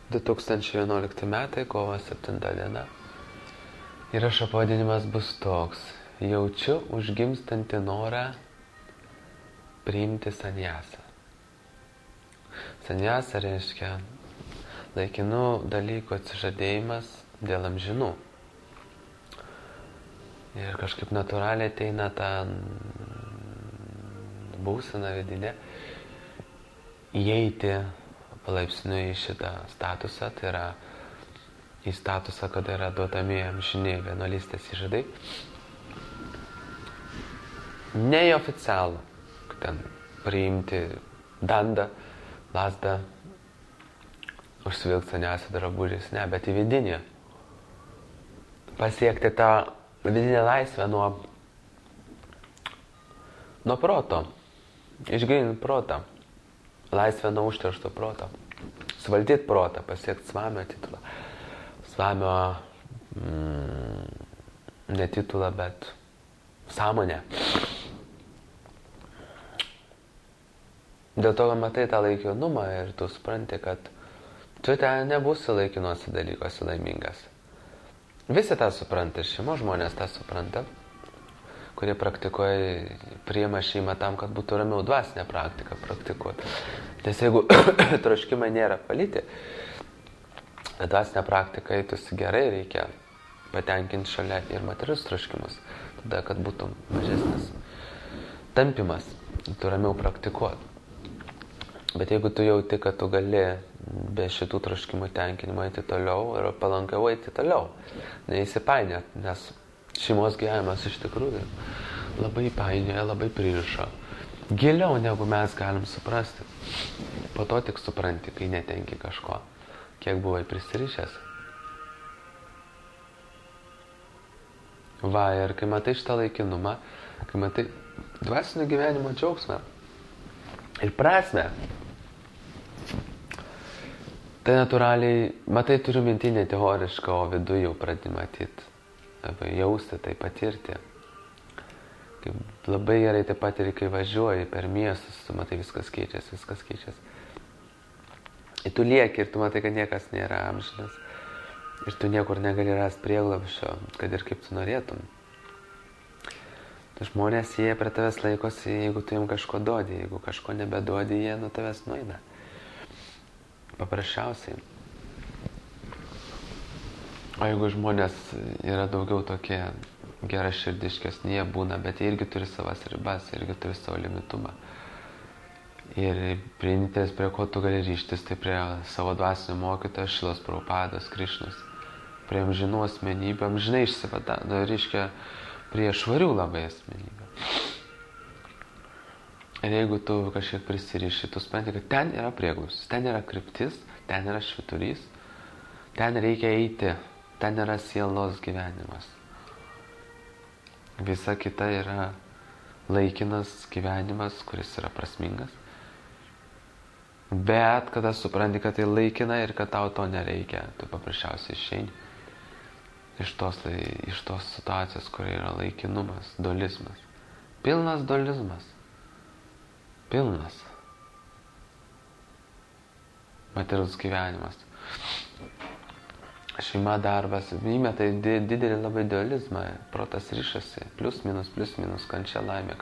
2011 metai, kovo 7 diena. Įrašo pavadinimas bus toks. Jaučiu užgimstantį norą priimti sanjasą. Sanjasa reiškia laikinų dalykų atsižadėjimas dėl amžinų. Ir kažkaip natūraliai ateina ta būsena vidinė įeiti palaipsniui į šitą statusą, tai yra į statusą, kada yra duodami amžini vienuolystės įžadai. Ne į oficialų, ten priimti dandą, lasdą, užsivilkti sanjasą drabužiais, ne, bet į vidinį. Pasiekti tą vidinę laisvę nuo proto, išgryninti protą, laisvę nuo užteršto proto, suvaldyti protą, pasiekti svamio titulą. Svamio ne titulą, bet sąmonę. Dėl to, kad matai tą laikinumą ir tu supranti, kad tu ten nebūsi laikinuose dalykuose laimingas. Visi tą supranta, ir šeimos žmonės tą supranta, kurie praktikuoja, priima šeimą tam, kad būtų ramiau dvasinę praktiką praktikuoti. Nes jeigu troškimai nėra palyti, dvasinę praktiką eitusi gerai, reikia patenkinti šalia ir materialius troškimus, tada, kad būtų mažesnis tampimas, tu ramiau praktikuoti. Bet jeigu tu jauti, kad tu gali be šitų troškimų tenkinimo eiti toliau ir palankiau eiti toliau, neįsipainiot, nes šeimos gyvenimas iš tikrųjų labai painioja, labai pririša. Giliau negu mes galim suprasti. Po to tik supranti, kai netenki kažko, kiek buvai prisirišęs. Va, ir kai matai šitą laikinumą, kai matai dvasinio gyvenimo džiaugsmą ir prasmę, tai natūraliai, matai, turiu minti ne teorišką, o viduje jau pradedi matyti, jausti, tai patirti. Kaip labai gerai tai patiri, kai važiuoji per miestus, tu matai, viskas keičiasi. Ir tu lieki ir tu matai, kad niekas nėra amžinas. Ir tu niekur negali rasti prieglobsčio, kad ir kaip tu norėtum. Tai žmonės, jie prie tavęs laikosi, jeigu tu jiem kažko duodi, jeigu kažko nebeduodi, jie nuo tavęs nueina. Paprasčiausiai. O jeigu žmonės yra daugiau tokie geraširdiškesni, jie būna, bet jie irgi turi savas ribas, irgi turi savo limitumą. Ir vienintelis, prie ko tu gali ryžtis, tai prie savo dvasinio mokytojo Šilos Prabhupados, Krišnos. Prie amžinų asmenybių, amžinai išsivada, reiškia prie švarių labai asmenybių. Ir jeigu tu kažkiek prisiriši, tu supranti, kad ten yra prieglobstis, ten yra kryptis, ten yra švyturys, ten reikia eiti, ten yra sielos gyvenimas. Visa kita yra laikinas gyvenimas, kuris yra prasmingas. Bet kada supranti, kad tai laikina ir kad tau to nereikia, tu paprasčiausiai išeini iš tos situacijos, kur yra laikinumas, dualizmas. Pilnas dualizmas. Pilnas. Materialus gyvenimas. Šeima, darbas, įmeta didelį labai dualizmą, protas ryšasi, plius minus, kančia laimė.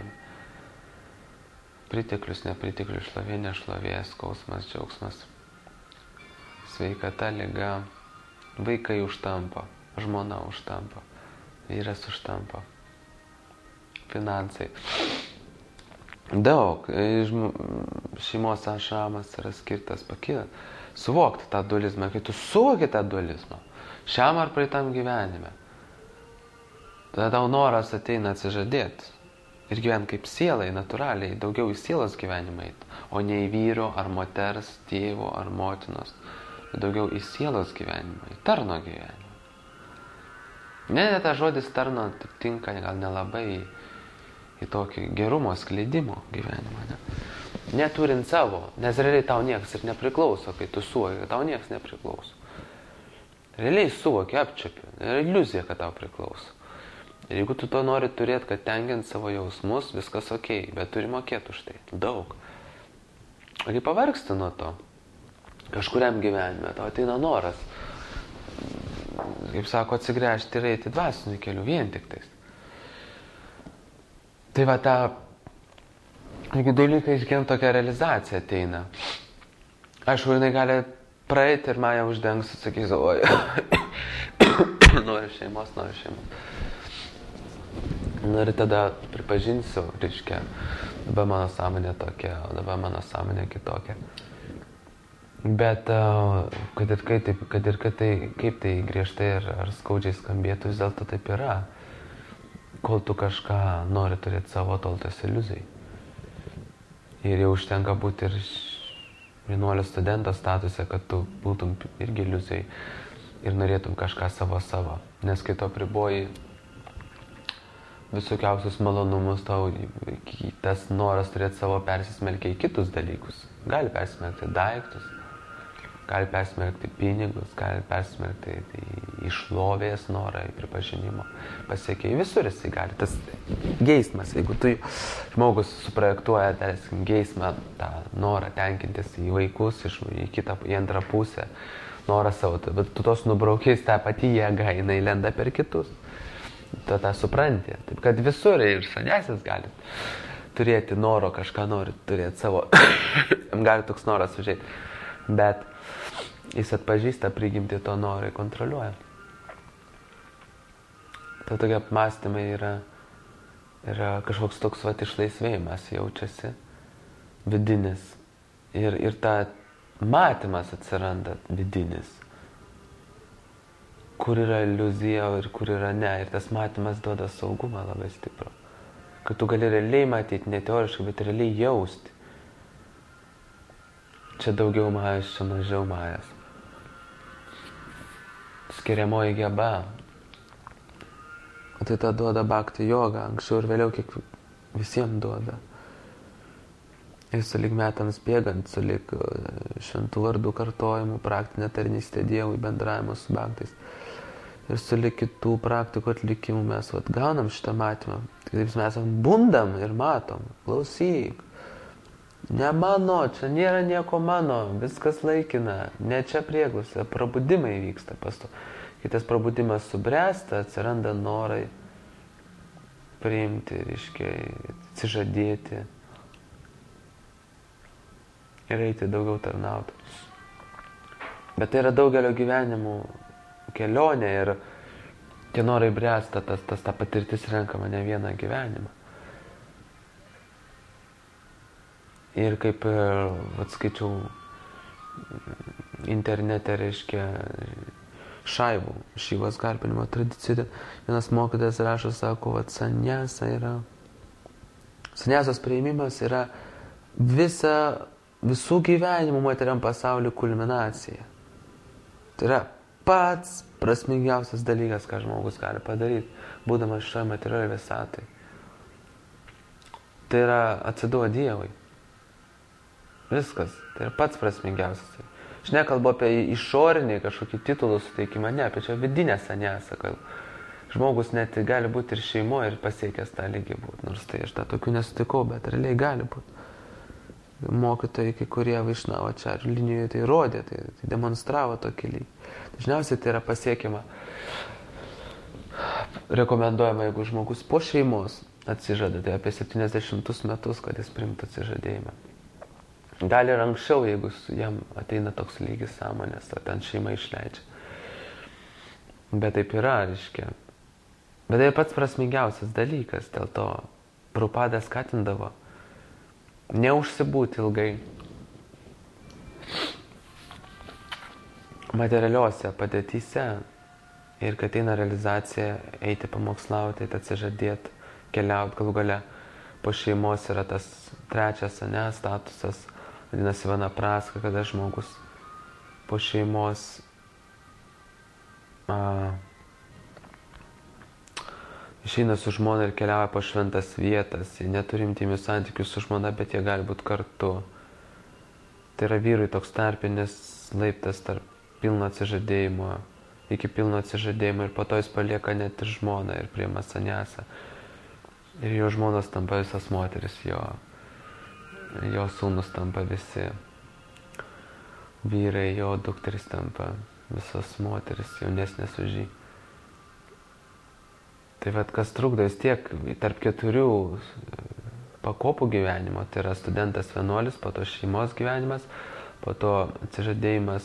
Priteklius, nepriteklius, šlovė, nešlovė, skausmas, džiaugsmas, sveikata, liga, vaikai užtampo, žmona užtampo, vyras užtampo, finansai. Daug. Šeimos ašramas yra skirtas suvokti tą dualizmą. Kai tu suvoki tą dualizmą, šiam ar praeitam gyvenime, tada tau noras ateina atsižadėti ir gyventi kaip sielai, natūraliai, daugiau į sielos gyvenimą eiti, o ne į vyro ar moters, tėvo ar motinos, daugiau į sielos gyvenimą, į tarno gyvenimą. Ne, ta žodis tarno tinka gal nelabai į tokį gerumo skleidimo gyvenimą, ne? Neturint savo, nes realiai tau nieks ir nepriklauso, kai tu suvoki, kad tau nieks nepriklauso. Realiai suvoki, apčiuopi, yra iliuzija, kad tau priklauso. Ir jeigu tu to nori turėti, kad tenkint savo jausmus, viskas okei, bet turi mokėti už tai, daug. Ir kai pavargsti nuo to, kažkuriam gyvenime tau ateina noras, kaip sako, atsigręžti ir eiti dvasiniu keliu, vien tik tais. Tai va ta, jeigu dalykai išgyvent tokia realizacija ateina. Aišku, jinai gali praeiti ir mane uždengs, sakys, oi, nori šeimos. Ir tada pripažinsiu, reiškia, dabar mano sąmonė tokia, o dabar mano sąmonė kitokia. Bet kad ir kaip tai griežtai ar skaudžiai skambėtų, vis dėlto taip yra. Kol tu kažką nori turėti savo, tol tas iliuzijai. Ir jau užtenka būti ir vienuolio studento statuse, kad tu būtum irgi iliuzijai ir norėtum kažką savo. Nes kai to priboji visokiausius malonumus, tau tas noras turėti savo persismelkia į kitus dalykus. Gali persismelkti daiktus, gali persismelkti pinigus, gali persismelkti į šlovės norą, į pripažinimo pasiekėjai. Visur jisai gali. Tas geismas, jeigu tu žmogus suprojektuoja, tarkim, geismą, tą norą tenkintis į vaikus, į antrą pusę, norą savo, bet tu tos nubraukės, tą patį jėgą, jinai lenda per kitus. Tu tą supranti. Taip kad visur ir sanyasis gali turėti noro, kažką nori turėti savo. Jam gali toks noras užėti. Bet jis atpažįsta prigimtį to norą ir kontroliuoja. Tai tokie apmąstymai yra kažkoks toks išlaisvėjimas jaučiasi vidinis. Ir ta matymas atsiranda vidinis. Kur yra iliuzija ir kur yra ne. Ir tas matymas duoda saugumą labai stiprų. Kad tu gali realiai matyti, ne teoriškai, bet realiai jausti. Čia daugiau majas, čia mažiau majas. Skiriamoji geba. O tai tą duoda bhakti joga. Anksčiau ir vėliau visiems duoda. Ir sulig metams bėgant, sulig šventų vardų kartojimų, praktinė tarnystė Dievui, bendravimu su bhaktais. Ir sulig kitų praktikų atlikimų mes gaunam šitą matymą. Taip mes bundam ir matom. Klausyk. Ne mano, čia nėra nieko mano, viskas laikina. Ne čia prieglausa, prabudimai vyksta pastu. Kai tas prabudimas subręsta, atsiranda norai priimti, reiškia, atsižadėti. Ir eiti daugiau tarnauti. Bet tai yra daugelio gyvenimų kelionė ir tie norai bręsta, ta patirtis renkama ne vieną gyvenimą. Ir kaip atskaičiau internete, reiškia, šaivų, šyvos garbinimo tradicijų, vienas mokytojas rašo, sako, sanyasos priėmimas yra visų gyvenimų materiam pasauliu kulminacija. Tai yra pats prasmingiausias dalykas, ką žmogus gali padaryti, būdamas šioje materialioje visatai. Tai yra atsiduoti Dievui. Viskas. Tai yra pats prasmingiausias. Aš nekalbu apie išorinį kažkokį titulų suteikimą, ne, apie čia vidinę sanyasą, kad žmogus net gali būti ir šeimoje ir pasiekęs tą lygį būti. Nors tai aš tą tokių nesutikau, bet realiai gali būti. Mokytojai, kai kurie Vaišnavo čia linijoje tai rodė, tai demonstravo tokį lygį. Dažniausiai tai yra pasiekiama, rekomenduojama, jeigu žmogus po šeimos atsižada, tai apie 70 metus, kad jis priimtų atsižadėjimą. Gali ir anksčiau, jeigu jam ateina toks lygis sąmonės, ten šeima išleidžia. Bet taip yra, reiškia. Bet tai pats prasmingiausias dalykas, dėl to Prabhupada skatindavo neužsibūti ilgai materialiuose padėtyse ir kad eina realizacija, eiti pamokslauti, eiti atsižadėti, keliauti, galų gale po šeimos yra tas trečias statusas, vadinasi vanapraska, kada žmogus po šeimos išeina su žmona ir keliauja po šventas vietas, jie neturi intimių santykių su žmona, bet jie gali būti kartu. Tai yra vyrui toks tarpinis laiptas tarp pilno atsižadėjimo, iki pilno atsižadėjimo ir po to jis palieka net ir žmoną ir priima sanyasą. Ir jo žmonos tampa visas moteris, jo sūnus tampa visi. vyrai, jo dukteris tampa visos moteris jaunesnės už jį. Tai vat kas trukdo vis tiek tarp 4 pakopų gyvenimo, tai yra studentas vienuolis, po to šeimos gyvenimas, po to atsižadėjimas,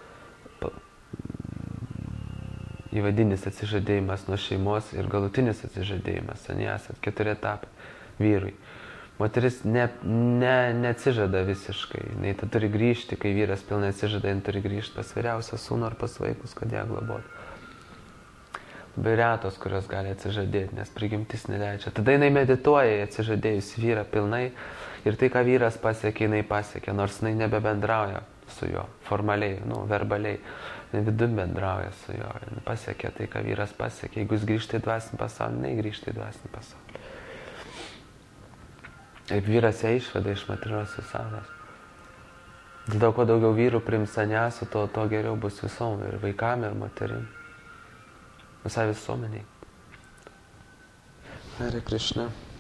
įvadinis atsižadėjimas nuo šeimos ir galutinis atsižadėjimas, sanjasas, 4 etapai vyrui. Moteris neatsižada visiškai, jinai turi grįžti, kai vyras pilnai atsižada, jinai turi grįžti pas vyriausią sūnų ar pas vaikus, kad ją globotų. Labai retos, kurios gali atsižadėti, nes prigimtis neleidžia. Tada jinai medituoja, atsižadėjus vyrą pilnai ir tai, ką vyras pasiekė, jinai pasiekė, nors jinai nebebendrauja su juo, formaliai, verbaliai, jinai vidum bendrauja su juo, jinai pasiekė tai, ką vyras pasiekė. Jeigu jis grįžta į dvasinį pasaulį, jinai grįžta į dvasinį pasaulį. Ir vyras ją išveda iš materialiosios savęs. Dėl to, kuo daugiau vyrų priims sanjasų, to geriau bus visom, ir vaikam, ir moterim. Visai visuomeniai. Hare Krishna.